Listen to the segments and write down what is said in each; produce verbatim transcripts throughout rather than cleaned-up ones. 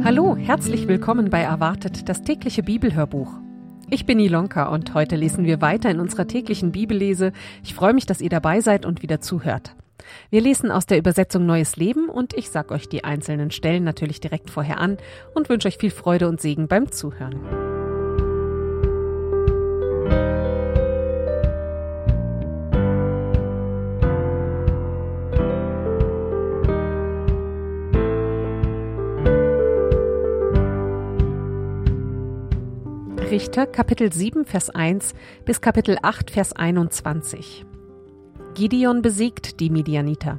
Hallo, herzlich willkommen bei Erwartet, das tägliche Bibelhörbuch. Ich bin Ilonka und heute lesen wir weiter in unserer täglichen Bibellese. Ich freue mich, dass ihr dabei seid und wieder zuhört. Wir lesen aus der Übersetzung Neues Leben und ich sage euch die einzelnen Stellen natürlich direkt vorher an und wünsche euch viel Freude und Segen beim Zuhören. Richter, Kapitel sieben, Vers eins bis Kapitel acht, Vers einundzwanzig. Gideon besiegt die Midianiter.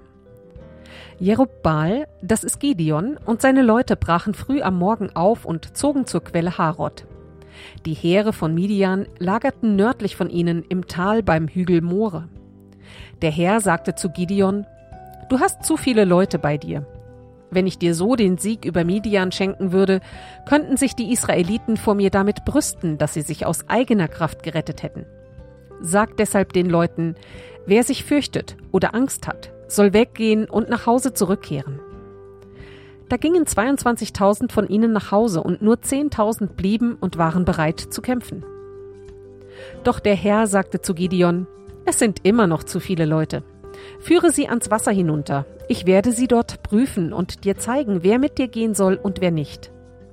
Jerubbaal, das ist Gideon, und seine Leute brachen früh am Morgen auf und zogen zur Quelle Harod. Die Heere von Midian lagerten nördlich von ihnen im Tal beim Hügel More. Der Herr sagte zu Gideon: Du hast zu viele Leute bei dir. Wenn ich dir so den Sieg über Midian schenken würde, könnten sich die Israeliten vor mir damit brüsten, dass sie sich aus eigener Kraft gerettet hätten. Sag deshalb den Leuten: Wer sich fürchtet oder Angst hat, soll weggehen und nach Hause zurückkehren. Da gingen zweiundzwanzigtausend von ihnen nach Hause und nur zehntausend blieben und waren bereit zu kämpfen. Doch der Herr sagte zu Gideon: Es sind immer noch zu viele Leute. Führe sie ans Wasser hinunter. Ich werde sie dort prüfen und dir zeigen, wer mit dir gehen soll und wer nicht.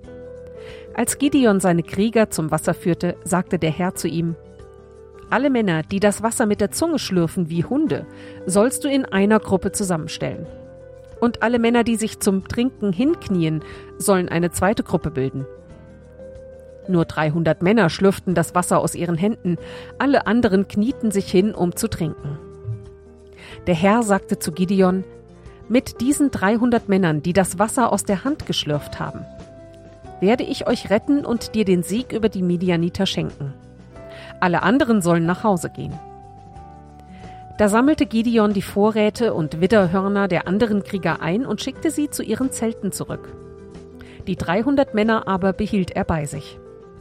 Als Gideon seine Krieger zum Wasser führte, sagte der Herr zu ihm: Alle Männer, die das Wasser mit der Zunge schlürfen wie Hunde, sollst du in einer Gruppe zusammenstellen. Und alle Männer, die sich zum Trinken hinknien, sollen eine zweite Gruppe bilden. Nur dreihundert Männer schlürften das Wasser aus ihren Händen, alle anderen knieten sich hin, um zu trinken. Der Herr sagte zu Gideon: Mit diesen dreihundert Männern, die das Wasser aus der Hand geschlürft haben, werde ich euch retten und dir den Sieg über die Midianiter schenken. Alle anderen sollen nach Hause gehen. Da sammelte Gideon die Vorräte und Widderhörner der anderen Krieger ein und schickte sie zu ihren Zelten zurück. Die dreihundert Männer aber behielt er bei sich.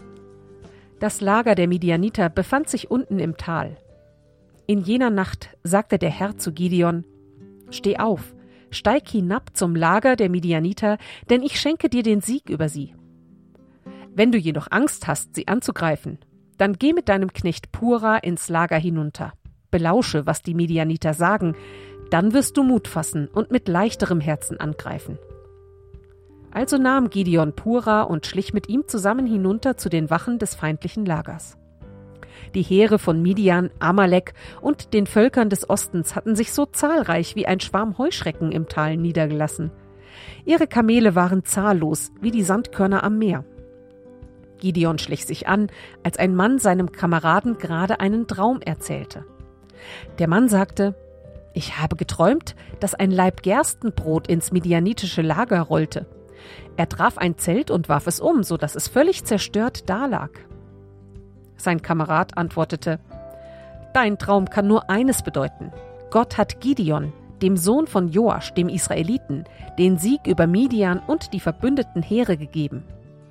Das Lager der Midianiter befand sich unten im Tal. In jener Nacht sagte der Herr zu Gideon: Steh auf, steig hinab zum Lager der Midianiter, denn ich schenke dir den Sieg über sie. Wenn du jedoch Angst hast, sie anzugreifen, dann geh mit deinem Knecht Pura ins Lager hinunter. Belausche, was die Midianiter sagen, dann wirst du Mut fassen und mit leichterem Herzen angreifen. Also nahm Gideon Pura und schlich mit ihm zusammen hinunter zu den Wachen des feindlichen Lagers. Die Heere von Midian, Amalek und den Völkern des Ostens hatten sich so zahlreich wie ein Schwarm Heuschrecken im Tal niedergelassen. Ihre Kamele waren zahllos wie die Sandkörner am Meer. Gideon schlich sich an, als ein Mann seinem Kameraden gerade einen Traum erzählte. Der Mann sagte: Ich habe geträumt, dass ein Laib Gerstenbrot ins midianitische Lager rollte. Er traf ein Zelt und warf es um, so dass es völlig zerstört dalag. Sein Kamerad antwortete: Dein Traum kann nur eines bedeuten. Gott hat Gideon, dem Sohn von Joasch, dem Israeliten, den Sieg über Midian und die verbündeten Heere gegeben.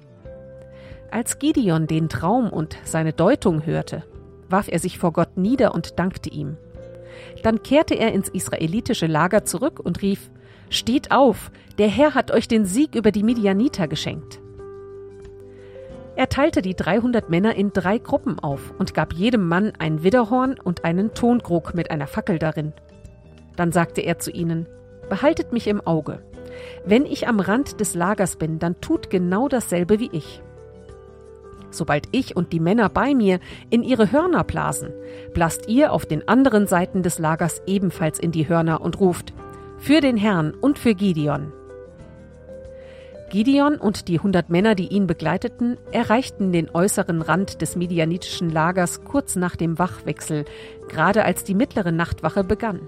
Als Gideon den Traum und seine Deutung hörte, warf er sich vor Gott nieder und dankte ihm. Dann kehrte er ins israelitische Lager zurück und rief: Steht auf, der Herr hat euch den Sieg über die Midianiter geschenkt. Er teilte die dreihundert Männer in drei Gruppen auf und gab jedem Mann ein Widderhorn und einen Tonkrug mit einer Fackel darin. Dann sagte er zu ihnen: Behaltet mich im Auge. Wenn ich am Rand des Lagers bin, dann tut genau dasselbe wie ich. Sobald ich und die Männer bei mir in ihre Hörner blasen, blast ihr auf den anderen Seiten des Lagers ebenfalls in die Hörner und ruft: Für den Herrn und für Gideon. Gideon und die hundert Männer, die ihn begleiteten, erreichten den äußeren Rand des midianitischen Lagers kurz nach dem Wachwechsel, gerade als die mittlere Nachtwache begann.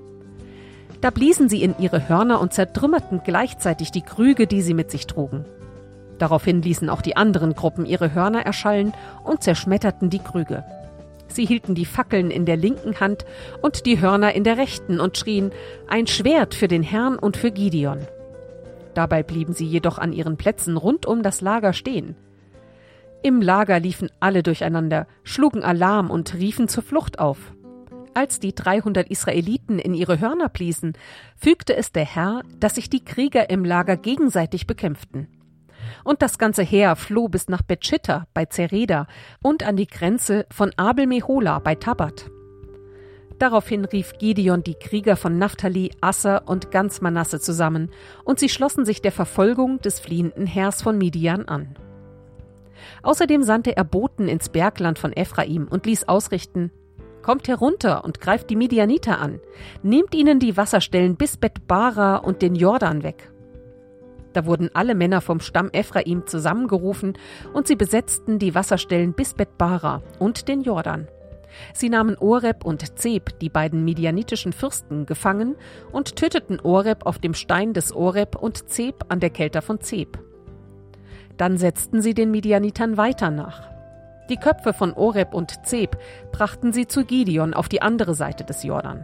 Da bliesen sie in ihre Hörner und zertrümmerten gleichzeitig die Krüge, die sie mit sich trugen. Daraufhin ließen auch die anderen Gruppen ihre Hörner erschallen und zerschmetterten die Krüge. Sie hielten die Fackeln in der linken Hand und die Hörner in der rechten und schrien: Ein Schwert für den Herrn und für Gideon. Dabei blieben sie jedoch an ihren Plätzen rund um das Lager stehen. Im Lager liefen alle durcheinander, schlugen Alarm und riefen zur Flucht auf. Als die dreihundert Israeliten in ihre Hörner bliesen, fügte es der Herr, dass sich die Krieger im Lager gegenseitig bekämpften. Und das ganze Heer floh bis nach Bet-Schitta bei Zereda und an die Grenze von Abel-Mehola bei Tabat. Daraufhin rief Gideon die Krieger von Naphtali, Asser und ganz Manasse zusammen, und sie schlossen sich der Verfolgung des fliehenden Heers von Midian an. Außerdem sandte er Boten ins Bergland von Ephraim und ließ ausrichten: Kommt herunter und greift die Midianiter an, nehmt ihnen die Wasserstellen bis Bet-Bara und den Jordan weg. Da wurden alle Männer vom Stamm Ephraim zusammengerufen, und sie besetzten die Wasserstellen bis Bet-Bara und den Jordan. Sie nahmen Oreb und Zeb, die beiden midianitischen Fürsten, gefangen und töteten Oreb auf dem Stein des Oreb und Zeb an der Kelter von Zeb. Dann setzten sie den Midianitern weiter nach. Die Köpfe von Oreb und Zeb brachten sie zu Gideon auf die andere Seite des Jordan.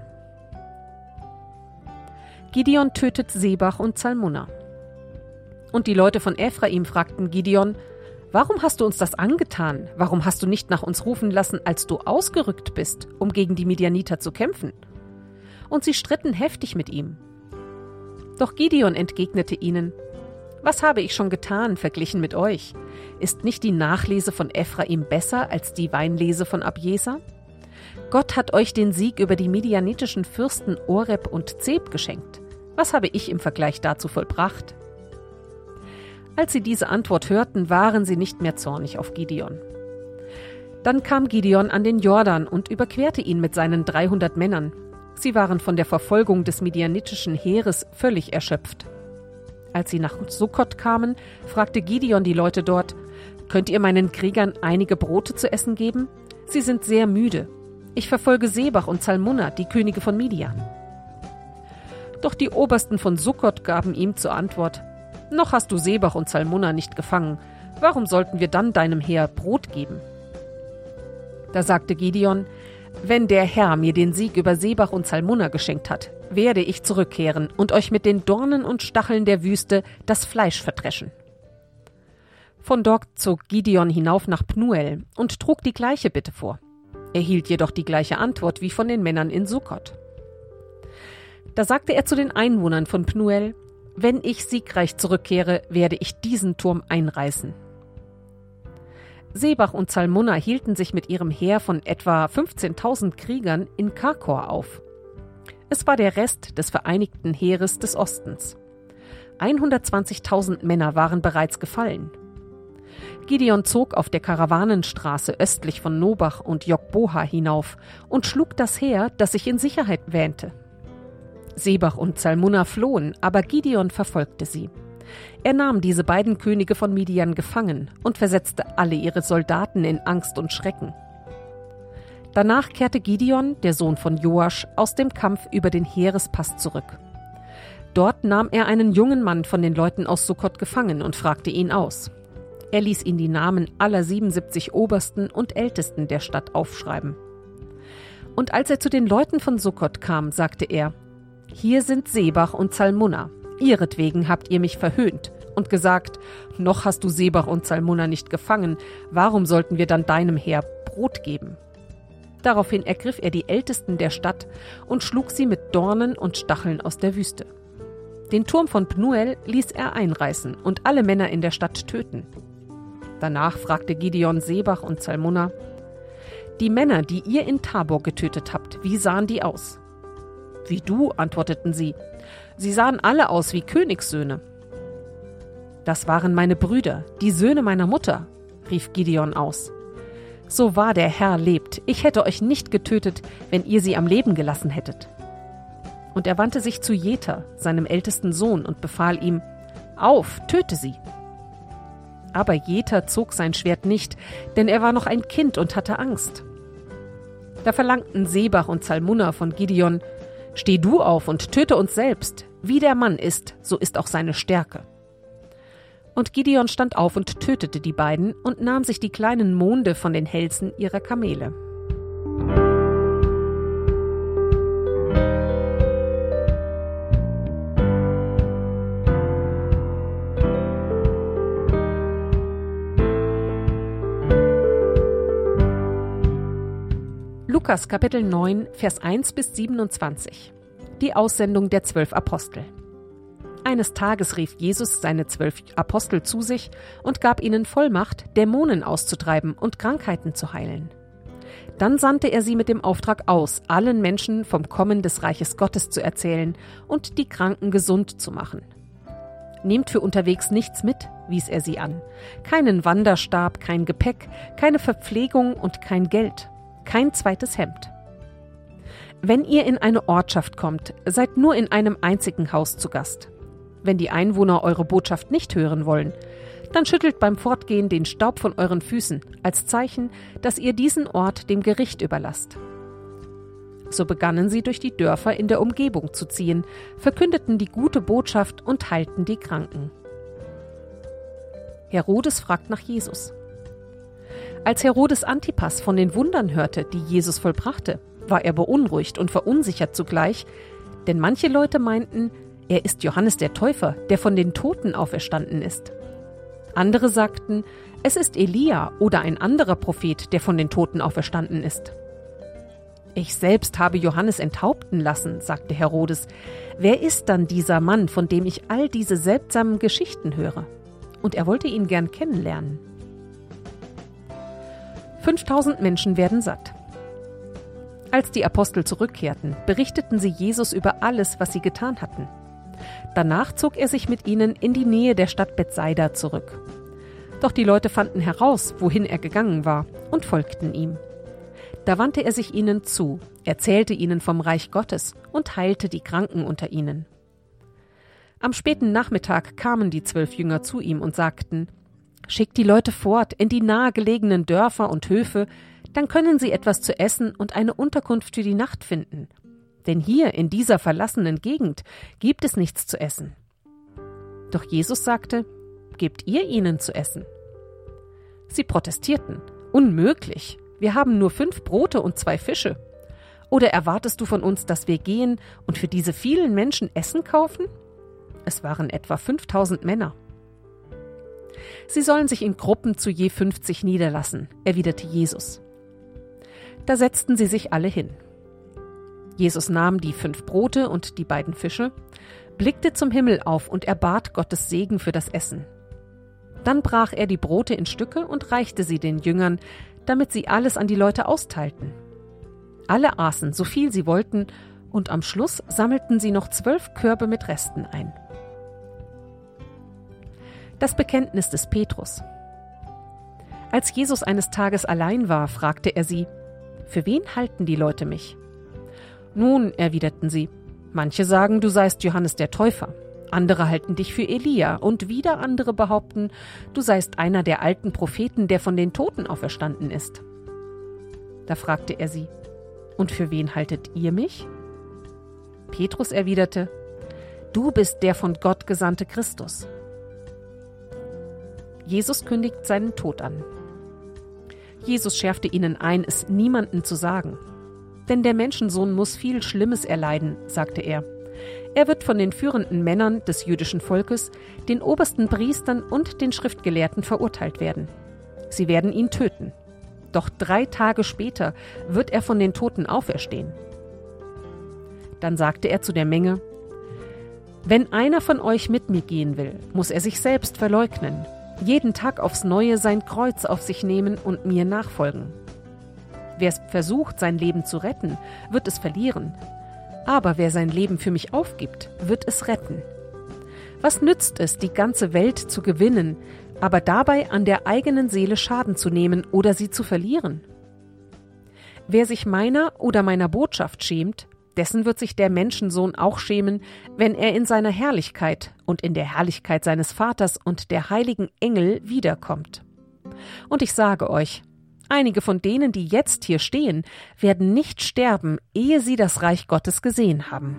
Gideon tötet Sebach und Zalmunna. Und die Leute von Ephraim fragten Gideon: Warum hast du uns das angetan? Warum hast du nicht nach uns rufen lassen, als du ausgerückt bist, um gegen die Midianiter zu kämpfen? Und sie stritten heftig mit ihm. Doch Gideon entgegnete ihnen: Was habe ich schon getan, verglichen mit euch? Ist nicht die Nachlese von Ephraim besser als die Weinlese von Abjeser? Gott hat euch den Sieg über die midianitischen Fürsten Oreb und Zeb geschenkt. Was habe ich im Vergleich dazu vollbracht? Als sie diese Antwort hörten, waren sie nicht mehr zornig auf Gideon. Dann kam Gideon an den Jordan und überquerte ihn mit seinen dreihundert Männern. Sie waren von der Verfolgung des midianitischen Heeres völlig erschöpft. Als sie nach Sukkot kamen, fragte Gideon die Leute dort: Könnt ihr meinen Kriegern einige Brote zu essen geben? Sie sind sehr müde. Ich verfolge Sebach und Zalmunna, die Könige von Midian. Doch die Obersten von Sukkot gaben ihm zur Antwort: Noch hast du Sebach und Zalmunna nicht gefangen. Warum sollten wir dann deinem Heer Brot geben? Da sagte Gideon: Wenn der Herr mir den Sieg über Sebach und Zalmunna geschenkt hat, werde ich zurückkehren und euch mit den Dornen und Stacheln der Wüste das Fleisch verdreschen. Von dort zog Gideon hinauf nach Pnuel und trug die gleiche Bitte vor, erhielt jedoch die gleiche Antwort wie von den Männern in Sukkot. Da sagte er zu den Einwohnern von Pnuel: Wenn ich siegreich zurückkehre, werde ich diesen Turm einreißen. Sebach und Zalmunna hielten sich mit ihrem Heer von etwa fünfzehntausend Kriegern in Karkor auf. Es war der Rest des vereinigten Heeres des Ostens. hundertzwanzigtausend Männer waren bereits gefallen. Gideon zog auf der Karawanenstraße östlich von Nobach und Jogboha hinauf und schlug das Heer, das sich in Sicherheit wähnte. Sebach und Zalmunna flohen, aber Gideon verfolgte sie. Er nahm diese beiden Könige von Midian gefangen und versetzte alle ihre Soldaten in Angst und Schrecken. Danach kehrte Gideon, der Sohn von Joasch, aus dem Kampf über den Heerespass zurück. Dort nahm er einen jungen Mann von den Leuten aus Sukkot gefangen und fragte ihn aus. Er ließ ihn die Namen aller siebenundsiebzig Obersten und Ältesten der Stadt aufschreiben. Und als er zu den Leuten von Sukkot kam, sagte er: Hier sind Sebach und Zalmunna. Ihretwegen habt ihr mich verhöhnt und gesagt: Noch hast du Sebach und Zalmunna nicht gefangen. Warum sollten wir dann deinem Heer Brot geben? Daraufhin ergriff er die Ältesten der Stadt und schlug sie mit Dornen und Stacheln aus der Wüste. Den Turm von Pnuel ließ er einreißen und alle Männer in der Stadt töten. Danach fragte Gideon Sebach und Zalmunna: Die Männer, die ihr in Tabor getötet habt, wie sahen die aus? Wie du, antworteten sie. Sie sahen alle aus wie Königssöhne. Das waren meine Brüder, die Söhne meiner Mutter, rief Gideon aus. So wahr der Herr lebt, ich hätte euch nicht getötet, wenn ihr sie am Leben gelassen hättet. Und er wandte sich zu Jeter, seinem ältesten Sohn, und befahl ihm: Auf, töte sie. Aber Jeter zog sein Schwert nicht, denn er war noch ein Kind und hatte Angst. Da verlangten Sebach und Zalmunna von Gideon: Steh du auf und töte uns selbst. Wie der Mann ist, so ist auch seine Stärke. Und Gideon stand auf und tötete die beiden und nahm sich die kleinen Monde von den Hälsen ihrer Kamele. Lukas Kapitel neun, Vers eins bis siebenundzwanzig. Die Aussendung der zwölf Apostel. Eines Tages rief Jesus seine zwölf Apostel zu sich und gab ihnen Vollmacht, Dämonen auszutreiben und Krankheiten zu heilen. Dann sandte er sie mit dem Auftrag aus, allen Menschen vom Kommen des Reiches Gottes zu erzählen und die Kranken gesund zu machen. Nehmt für unterwegs nichts mit, wies er sie an. Keinen Wanderstab, kein Gepäck, keine Verpflegung und kein Geld, kein zweites Hemd. Wenn ihr in eine Ortschaft kommt, seid nur in einem einzigen Haus zu Gast. Wenn die Einwohner eure Botschaft nicht hören wollen, dann schüttelt beim Fortgehen den Staub von euren Füßen, als Zeichen, dass ihr diesen Ort dem Gericht überlasst. So begannen sie durch die Dörfer in der Umgebung zu ziehen, verkündeten die gute Botschaft und heilten die Kranken. Herodes fragt nach Jesus. Als Herodes Antipas von den Wundern hörte, die Jesus vollbrachte, war er beunruhigt und verunsichert zugleich, denn manche Leute meinten, er ist Johannes der Täufer, der von den Toten auferstanden ist. Andere sagten, es ist Elia oder ein anderer Prophet, der von den Toten auferstanden ist. Ich selbst habe Johannes enthaupten lassen, sagte Herodes. Wer ist dann dieser Mann, von dem ich all diese seltsamen Geschichten höre? Und er wollte ihn gern kennenlernen. Fünftausend Menschen werden satt. Als die Apostel zurückkehrten, berichteten sie Jesus über alles, was sie getan hatten. Danach zog er sich mit ihnen in die Nähe der Stadt Bethsaida zurück. Doch die Leute fanden heraus, wohin er gegangen war, und folgten ihm. Da wandte er sich ihnen zu, erzählte ihnen vom Reich Gottes und heilte die Kranken unter ihnen. Am späten Nachmittag kamen die zwölf Jünger zu ihm und sagten, »Schickt die Leute fort in die nahegelegenen Dörfer und Höfe, dann können sie etwas zu essen und eine Unterkunft für die Nacht finden. Denn hier in dieser verlassenen Gegend gibt es nichts zu essen.« Doch Jesus sagte, »Gebt ihr ihnen zu essen?« Sie protestierten, »Unmöglich, wir haben nur fünf Brote und zwei Fische. Oder erwartest du von uns, dass wir gehen und für diese vielen Menschen Essen kaufen?« Es waren etwa fünftausend Männer. »Sie sollen sich in Gruppen zu je fünfzig niederlassen«, erwiderte Jesus. Da setzten sie sich alle hin. Jesus nahm die fünf Brote und die beiden Fische, blickte zum Himmel auf und erbat Gottes Segen für das Essen. Dann brach er die Brote in Stücke und reichte sie den Jüngern, damit sie alles an die Leute austeilten. Alle aßen, so viel sie wollten, und am Schluss sammelten sie noch zwölf Körbe mit Resten ein. Das Bekenntnis des Petrus. Als Jesus eines Tages allein war, fragte er sie, »Für wen halten die Leute mich?« »Nun«, erwiderten sie, »manche sagen, du seist Johannes der Täufer, andere halten dich für Elia und wieder andere behaupten, du seist einer der alten Propheten, der von den Toten auferstanden ist.« Da fragte er sie, »Und für wen haltet ihr mich?« Petrus erwiderte, »Du bist der von Gott gesandte Christus.« Jesus kündigt seinen Tod an. Jesus schärfte ihnen ein, es niemandem zu sagen. Denn der Menschensohn muss viel Schlimmes erleiden, sagte er. Er wird von den führenden Männern des jüdischen Volkes, den obersten Priestern und den Schriftgelehrten verurteilt werden. Sie werden ihn töten. Doch drei Tage später wird er von den Toten auferstehen. Dann sagte er zu der Menge, »Wenn einer von euch mit mir gehen will, muss er sich selbst verleugnen, jeden Tag aufs Neue sein Kreuz auf sich nehmen und mir nachfolgen. Wer versucht, sein Leben zu retten, wird es verlieren. Aber wer sein Leben für mich aufgibt, wird es retten. Was nützt es, die ganze Welt zu gewinnen, aber dabei an der eigenen Seele Schaden zu nehmen oder sie zu verlieren? Wer sich meiner oder meiner Botschaft schämt, dessen wird sich der Menschensohn auch schämen, wenn er in seiner Herrlichkeit und in der Herrlichkeit seines Vaters und der heiligen Engel wiederkommt. Und ich sage euch, einige von denen, die jetzt hier stehen, werden nicht sterben, ehe sie das Reich Gottes gesehen haben.«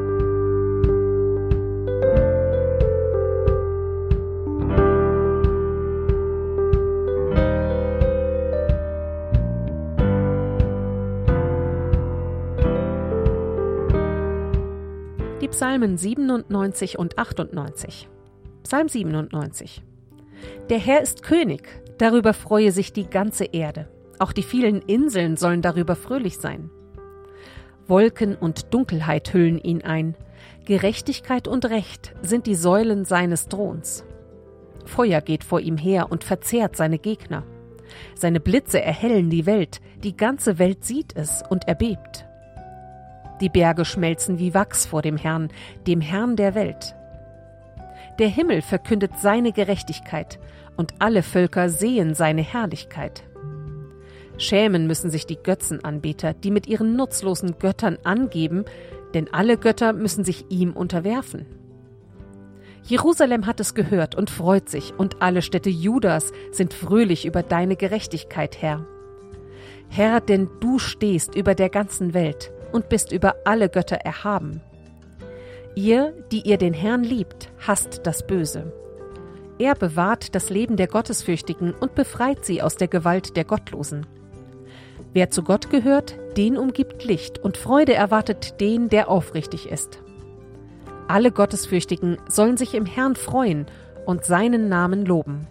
Die Psalmen siebenundneunzig und achtundneunzig. Psalm siebenundneunzig. Der Herr ist König, darüber freue sich die ganze Erde. Auch die vielen Inseln sollen darüber fröhlich sein. Wolken und Dunkelheit hüllen ihn ein. Gerechtigkeit und Recht sind die Säulen seines Throns. Feuer geht vor ihm her und verzehrt seine Gegner. Seine Blitze erhellen die Welt, die ganze Welt sieht es und erbebt. Die Berge schmelzen wie Wachs vor dem Herrn, dem Herrn der Welt. Der Himmel verkündet seine Gerechtigkeit, und alle Völker sehen seine Herrlichkeit. Schämen müssen sich die Götzenanbeter, die mit ihren nutzlosen Göttern angeben, denn alle Götter müssen sich ihm unterwerfen. Jerusalem hat es gehört und freut sich, und alle Städte Judas sind fröhlich über deine Gerechtigkeit, Herr. Herr, denn du stehst über der ganzen Welt und bist über alle Götter erhaben. Ihr, die ihr den Herrn liebt, hasst das Böse. Er bewahrt das Leben der Gottesfürchtigen und befreit sie aus der Gewalt der Gottlosen. Wer zu Gott gehört, den umgibt Licht, und Freude erwartet den, der aufrichtig ist. Alle Gottesfürchtigen sollen sich im Herrn freuen und seinen Namen loben.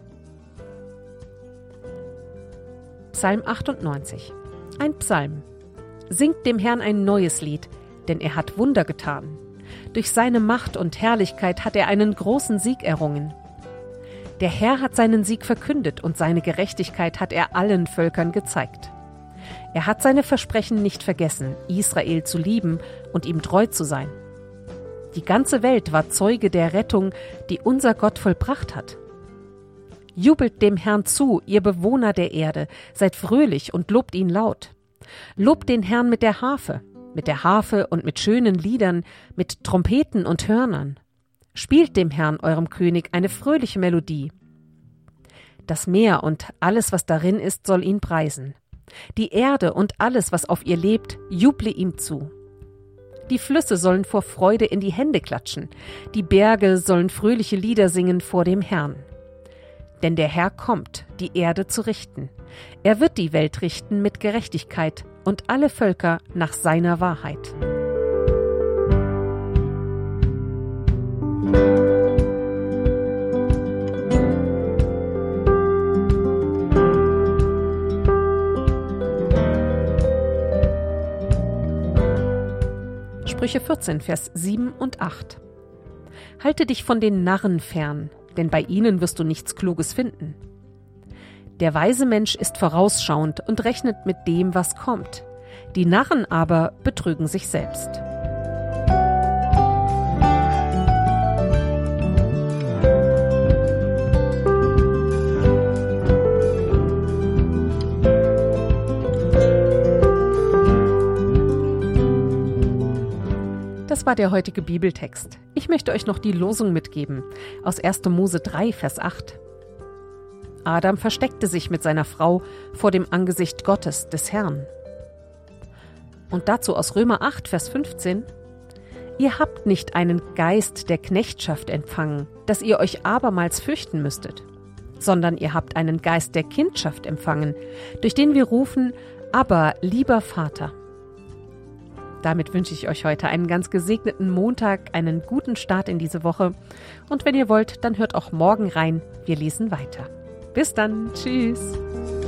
Psalm achtundneunzig. Ein Psalm. Singt dem Herrn ein neues Lied, denn er hat Wunder getan. Durch seine Macht und Herrlichkeit hat er einen großen Sieg errungen. Der Herr hat seinen Sieg verkündet, und seine Gerechtigkeit hat er allen Völkern gezeigt. Er hat seine Versprechen nicht vergessen, Israel zu lieben und ihm treu zu sein. Die ganze Welt war Zeuge der Rettung, die unser Gott vollbracht hat. Jubelt dem Herrn zu, ihr Bewohner der Erde, seid fröhlich und lobt ihn laut. Lobt den Herrn mit der Harfe, mit der Harfe und mit schönen Liedern, mit Trompeten und Hörnern. Spielt dem Herrn, eurem König, eine fröhliche Melodie. Das Meer und alles, was darin ist, soll ihn preisen. Die Erde und alles, was auf ihr lebt, juble ihm zu. Die Flüsse sollen vor Freude in die Hände klatschen. Die Berge sollen fröhliche Lieder singen vor dem Herrn. Denn der Herr kommt, die Erde zu richten. Er wird die Welt richten mit Gerechtigkeit und alle Völker nach seiner Wahrheit. Sprüche vierzehn, Vers sieben und acht. Halte dich von den Narren fern, denn bei ihnen wirst du nichts Kluges finden. Der weise Mensch ist vorausschauend und rechnet mit dem, was kommt. Die Narren aber betrügen sich selbst. Das war der heutige Bibeltext. Ich möchte euch noch die Losung mitgeben aus erster Mose drei, Vers acht. Adam versteckte sich mit seiner Frau vor dem Angesicht Gottes, des Herrn. Und dazu aus Römer acht, Vers fünfzehn. Ihr habt nicht einen Geist der Knechtschaft empfangen, dass ihr euch abermals fürchten müsstet, sondern ihr habt einen Geist der Kindschaft empfangen, durch den wir rufen, aber lieber Vater. Damit wünsche ich euch heute einen ganz gesegneten Montag, einen guten Start in diese Woche. Und wenn ihr wollt, dann hört auch morgen rein. Wir lesen weiter. Bis dann. Tschüss.